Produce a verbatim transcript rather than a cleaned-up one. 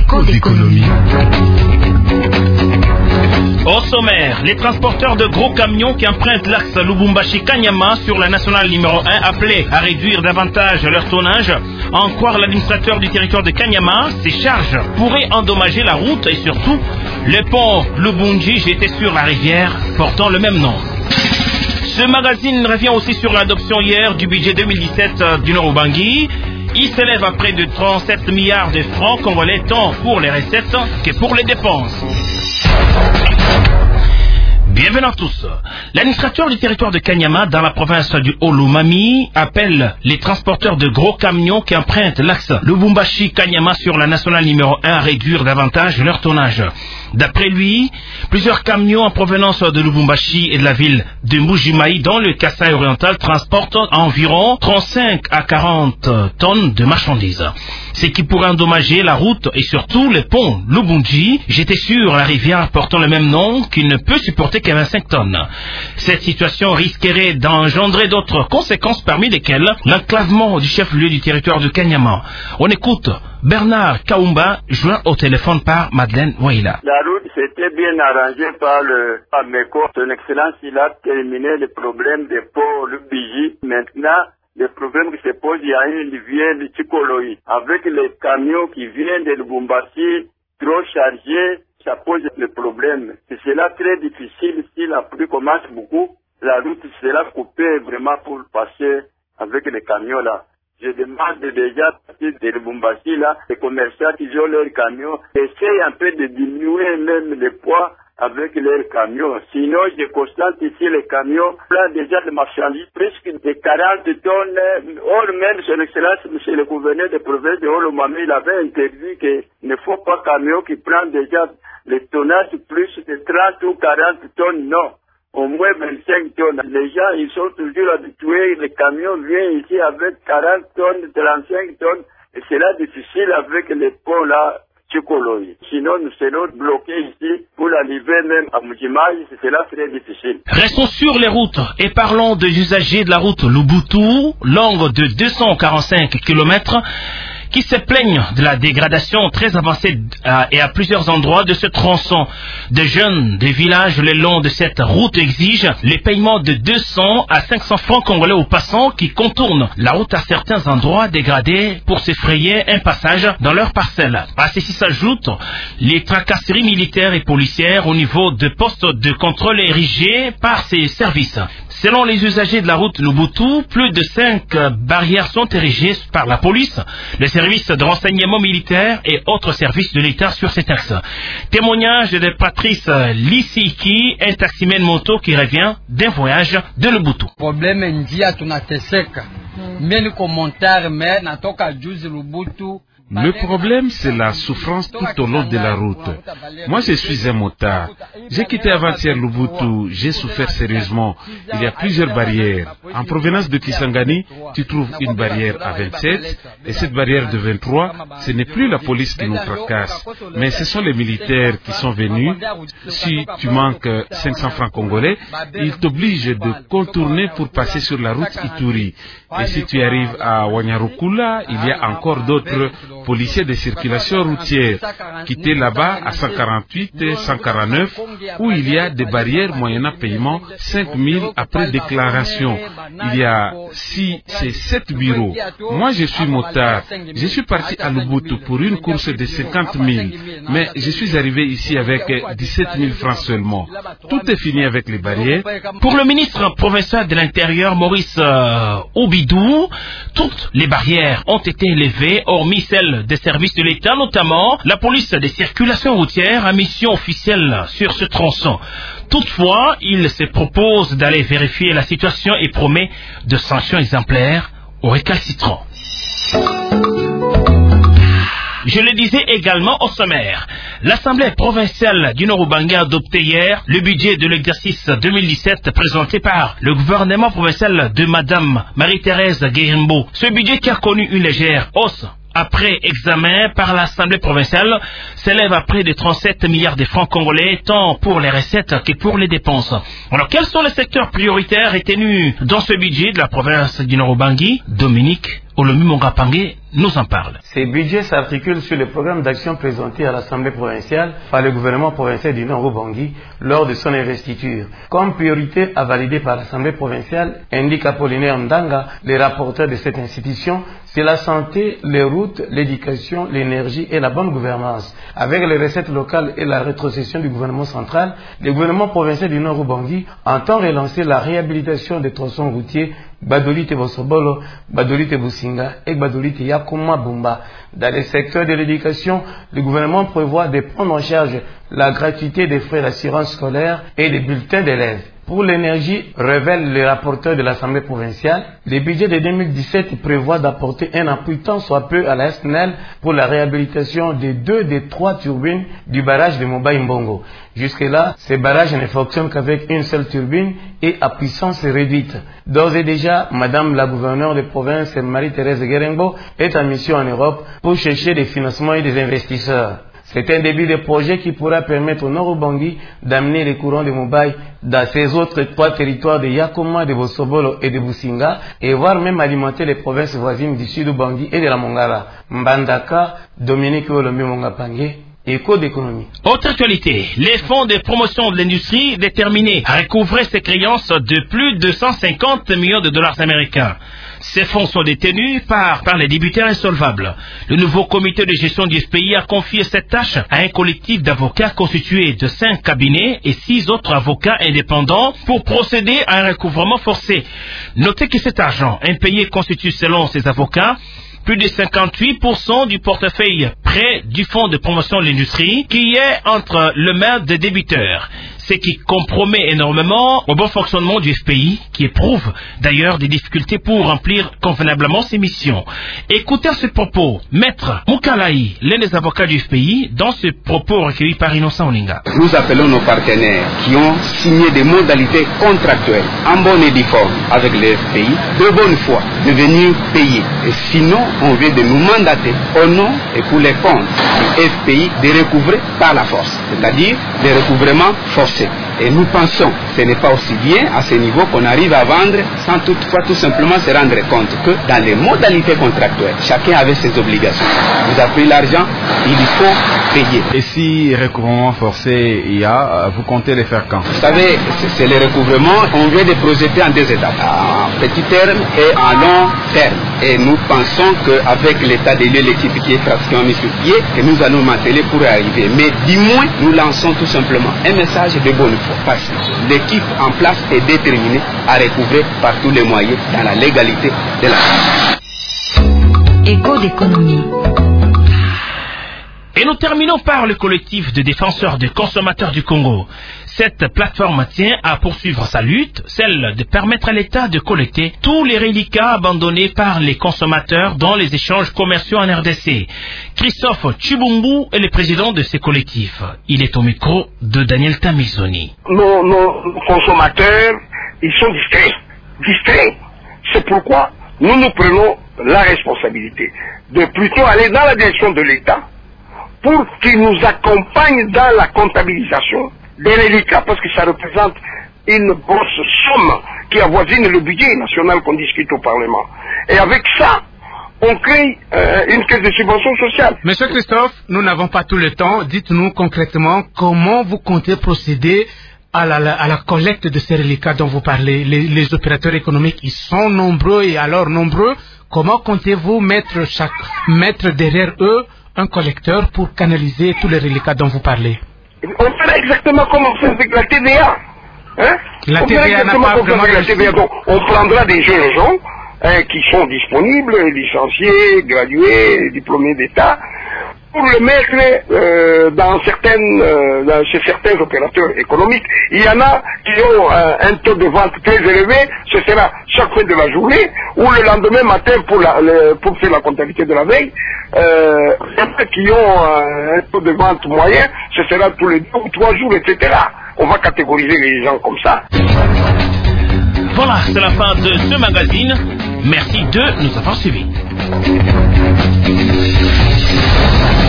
Écho d'économie. Au sommaire, les transporteurs de gros camions qui empruntent l'axe Lubumbashi-Kanyama sur la nationale numéro un appelés à réduire davantage leur tonnage. À en croire l'administrateur du territoire de Kanyama, ces charges pourraient endommager la route et surtout le pont Lubunji jeté sur la rivière portant le même nom. Ce magazine revient aussi sur l'adoption hier du budget deux mille dix-sept du Nord-Ubangi. Il s'élève à près de trente-sept milliards de francs congolais tant pour les recettes que pour les dépenses. Bienvenue à tous. L'administrateur du territoire de Kanyama dans la province du Haut-Lomami appelle les transporteurs de gros camions qui empruntent l'axe Lubumbashi-Kanyama sur la nationale numéro un à réduire davantage leur tonnage. D'après lui, plusieurs camions en provenance de Lubumbashi et de la ville de Mbujimayi dans le Kasaï oriental transportent environ trente-cinq à quarante tonnes de marchandises. Ce qui pourrait endommager la route et surtout le pont Lubunji jeté sur la rivière portant le même nom qui ne peut supporter que vingt-cinq tonnes. Cette situation risquerait d'engendrer d'autres conséquences parmi lesquelles l'enclavement du chef-lieu du territoire de Kanyama. On écoute Bernard Kaumba, joint au téléphone par Madeleine Waila. La route s'était bien arrangée par le Ameco. Son Excellence, il a terminé le problème des ponts Lubiji. Maintenant, le problème qui se pose, il y a une rivière de Chikoloï. Avec les camions qui viennent de Lubumbashi, trop chargés, ça pose le problème. C'est cela très difficile. Si la pluie commence beaucoup, la route sera coupée vraiment pour passer avec les camions là. Je demande déjà de Lubumbashi là, les commerçants qui ont leurs camions, essayent un peu de diminuer même le poids avec leurs camions. Sinon, je constate ici les camions, là déjà de marchandises, presque de quarante tonnes. Or même, son Excellence, monsieur le gouverneur de province de Haut-Lomami, il avait interdit qu'il ne faut pas camions qui prennent déjà le tonnage plus de trente ou quarante tonnes, non. Au moins vingt-cinq tonnes. Les gens, ils sont toujours habitués, les camions viennent ici avec quarante tonnes, trente-cinq tonnes, et c'est là difficile avec les ponts là, Chikoloï. Sinon, nous serons bloqués ici pour l'arrivée même à Mbujimayi, c'est là très difficile. Restons sur les routes et parlons des usagers de la route Lubutu, longue de deux cent quarante-cinq kilomètres, qui se plaignent de la dégradation très avancée à, et à plusieurs endroits de ce tronçon. Des jeunes des villages le long de cette route exigent les paiements de deux cents à cinq cents francs congolais aux passants qui contournent la route à certains endroits dégradés pour se frayer un passage dans leurs parcelles. À ceci s'ajoutent les tracasseries militaires et policières au niveau de postes de contrôle érigés par ces services. Selon les usagers de la route Lubutu, plus de cinq barrières sont érigées par la police, le service de renseignement militaire et autres services de l'État sur cet axe. Témoignage de Patrice Lissiki, un taximène moto qui revient d'un voyage de Lubutu. Problème ndia tunateseka. Mimi niko montagne mais natoka juzi Lubutu. Le problème, c'est la souffrance tout au long de la route. Moi, je suis un motard. J'ai quitté avant-hier Lubutu, j'ai souffert sérieusement. Il y a plusieurs barrières. En provenance de Kisangani, tu trouves une barrière à vingt-sept, et cette barrière de vingt-trois, ce n'est plus la police qui nous tracasse, mais ce sont les militaires qui sont venus. Si tu manques cinq cents francs congolais, ils t'obligent de contourner pour passer sur la route Ituri. Et si tu arrives à Wanyarukula, il y a encore d'autres policiers de circulation routière qui étaient là-bas à cent quarante-huit et cent quarante-neuf où il y a des barrières moyennant paiement cinq mille après déclaration. Il y a six, c'est sept bureaux. Moi, je suis motard. Je suis parti à Lubutu pour une course de cinquante mille, mais je suis arrivé ici avec dix-sept mille francs seulement. Tout est fini avec les barrières. Pour le ministre provincial de l'Intérieur, Maurice euh, Obidou, toutes les barrières ont été levées, hormis celles des services de l'État, notamment la police des circulations routières à mission officielle sur ce tronçon. Toutefois, il se propose d'aller vérifier la situation et promet de sanctions exemplaires aux récalcitrants. Je le disais également au sommaire. L'Assemblée provinciale du Nord-Ubangi a adopté hier le budget de l'exercice deux mille dix-sept présenté par le gouvernement provincial de Madame Marie-Thérèse Guérimbo. Ce budget qui a connu une légère hausse après examen par l'Assemblée provinciale s'élève à près de trente-sept milliards de francs congolais, tant pour les recettes que pour les dépenses. Alors, quels sont les secteurs prioritaires retenus dans ce budget de la province du Nord-Ubangi? Dominique Olomi Mongapangé nous en parle. Ces budgets s'articulent sur le programme d'action présenté à l'Assemblée provinciale par le gouvernement provincial du Nord-Ubangi lors de son investiture. Comme priorité à valider par l'Assemblée provinciale, indique Apollinaire Ndanga, le rapporteur de cette institution, c'est la santé, les routes, l'éducation, l'énergie et la bonne gouvernance. Avec les recettes locales et la rétrocession du gouvernement central, le gouvernement provincial du Nord-Ubangi entend relancer la réhabilitation des tronçons routiers Badolite Bosobolo, Badolite Businga et Badolite Yakoma Bumba. Dans les secteurs de l'éducation, le gouvernement prévoit de prendre en charge la gratuité des frais d'assurance scolaire et des bulletins d'élèves. Pour l'énergie, révèle le rapporteur de l'Assemblée provinciale, le budget de deux mille dix-sept prévoit d'apporter un appui tant soit peu à la S N E L pour la réhabilitation de deux des trois turbines du barrage de Moba Mbongo. Jusque-là, ces barrages ne fonctionnent qu'avec une seule turbine et à puissance réduite. D'ores et déjà, Madame la gouverneure de province Marie-Thérèse Guérengo est en mission en Europe pour chercher des financements et des investisseurs. C'est un début de projet qui pourra permettre au Nord-Ubangi d'amener les courants de Mobaï dans ces autres trois territoires de Yakoma, de Bosobolo et de Businga, et voire même alimenter les provinces voisines du Sud-Ubangi et de la Mongara. Mbandaka, Dominique Olombi Mongapangé, Éco d'économie. Autre actualité, les fonds de promotion de l'industrie déterminés à recouvrer ces créances de plus de cent cinquante millions de dollars américains. Ces fonds sont détenus par, par les débiteurs insolvables. Le nouveau comité de gestion du pays a confié cette tâche à un collectif d'avocats constitué de cinq cabinets et six autres avocats indépendants pour procéder à un recouvrement forcé. Notez que cet argent impayé constitue, selon ces avocats, plus de cinquante-huit pour cent du portefeuille prêt du fonds de promotion de l'industrie qui est entre le main des débiteurs, ce qui compromet énormément au bon fonctionnement du F P I, qui éprouve d'ailleurs des difficultés pour remplir convenablement ses missions. Écoutez à ce propos Maître Moukalaï, l'un des avocats du F P I, dans ce propos recueilli par Innocent Olinga. Nous appelons nos partenaires qui ont signé des modalités contractuelles en bonne et due forme avec le F P I de bonne foi de venir payer. Et sinon, on vient de nous mandater au nom et pour les comptes du F P I de recouvrer par la force, c'est-à-dire des recouvrements forcés. Et nous pensons que ce n'est pas aussi bien à ce niveau qu'on arrive à vendre sans toutefois tout simplement se rendre compte que dans les modalités contractuelles, chacun avait ses obligations. Vous avez pris l'argent, il faut payer. Et si recouvrement forcé il y a, vous comptez les faire quand? Vous savez, c'est les recouvrements, on vient de projeter en deux étapes, en petit terme et en long terme. Et nous pensons qu'avec l'état des lieux, l'équipe qui est pratiquement mise sur pied, que nous allons m'atteler pour y arriver. Mais du moins, nous lançons tout simplement un message de bonne foi. Parce que l'équipe en place est déterminée à recouvrer par tous les moyens dans la légalité de la loi. Éco d'économie. Et nous terminons par le collectif de défenseurs des consommateurs du Congo. Cette plateforme tient à poursuivre sa lutte, celle de permettre à l'État de collecter tous les reliquats abandonnés par les consommateurs dans les échanges commerciaux en R D C. Christophe Chibumbu est le président de ce collectif. Il est au micro de Daniel Tamizoni. Nos, nos consommateurs, ils sont distraits. Distraits. C'est pourquoi nous nous prenons la responsabilité de plutôt aller dans la direction de l'État pour qu'il nous accompagne dans la comptabilisation des reliquats, parce que ça représente une grosse somme qui avoisine le budget national qu'on discute au Parlement. Et avec ça, on crée euh, une caisse de subvention sociale. Monsieur Christophe, nous n'avons pas tout le temps. Dites-nous concrètement comment vous comptez procéder à la, à la collecte de ces reliquats dont vous parlez. Les, les opérateurs économiques, ils sont nombreux et alors nombreux. Comment comptez-vous mettre, chaque, mettre derrière eux un collecteur pour canaliser tous les reliquats dont vous parlez? On fera exactement comme on fait avec la T V A. Hein? La on T V A n'a pas vraiment la T V A. Donc, on prendra des jeunes gens hein, qui sont disponibles, licenciés, gradués, diplômés d'État, pour le mettre euh, dans certaines, euh, dans, chez certains opérateurs économiques. Il y en a qui ont euh, un taux de vente très élevé, ce sera chaque fin de la journée, ou le lendemain matin pour, la, le, pour faire la comptabilité de la veille. Euh, qui ont euh, un taux de vente moyen, ce sera tous les deux ou trois jours, et cetera. On va catégoriser les gens comme ça. Voilà, c'est la fin de ce magazine. Merci de nous avoir suivis.